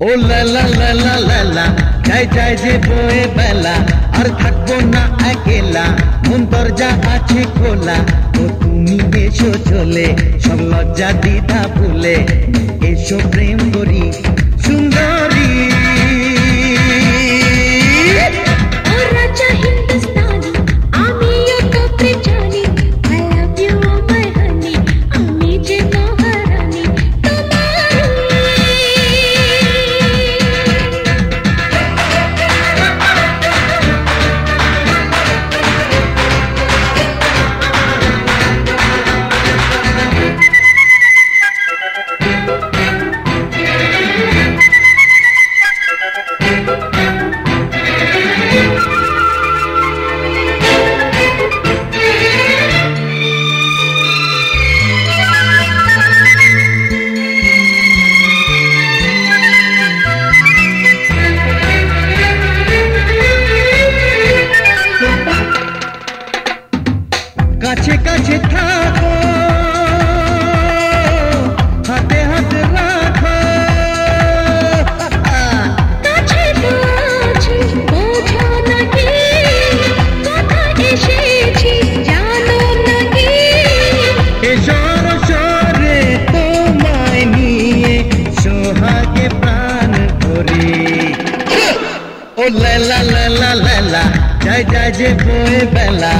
ও লালা লালা লালা যাই যাই যে বয়ে বেলা আর থাকবো না একেলা মন দরজা আছে খোলা ও তুমি এসো চলে সব লজ্জা দ্বিধা ভুলে এসো প্রেম করি সুন্দরী কাছে কাছে থাকো হাতে হাতে রাখো কাছে তো আছি বোঝো নাকি কথা এসেছি জানো নাকি এসর সরে তোমায় নিয়ে সোহাগে প্রাণ ভরে ও লালা লালা লালা যাই যাই যে বয়ে বেলা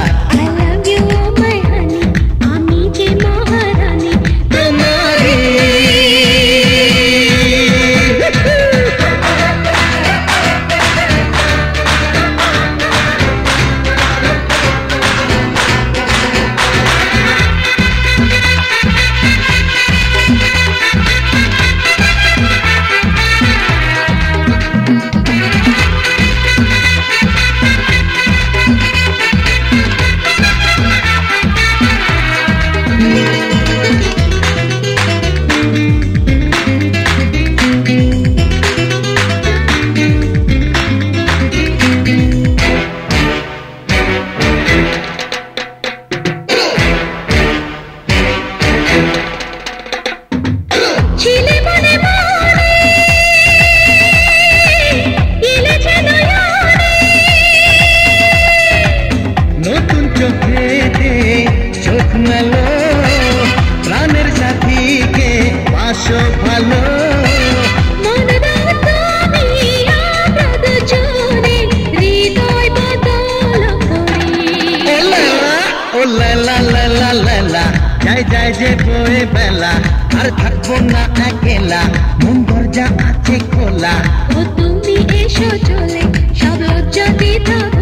চোখ মেলো প্রাণের সাথীকে পাশো ভালো ও লালা লালা লালা যাই যাই যে বয়ে বেলা আর থাকবো না একেলা মন দরজা আছে খোলা ও তুমি এসো চলে সব লজ্জা দ্বিধা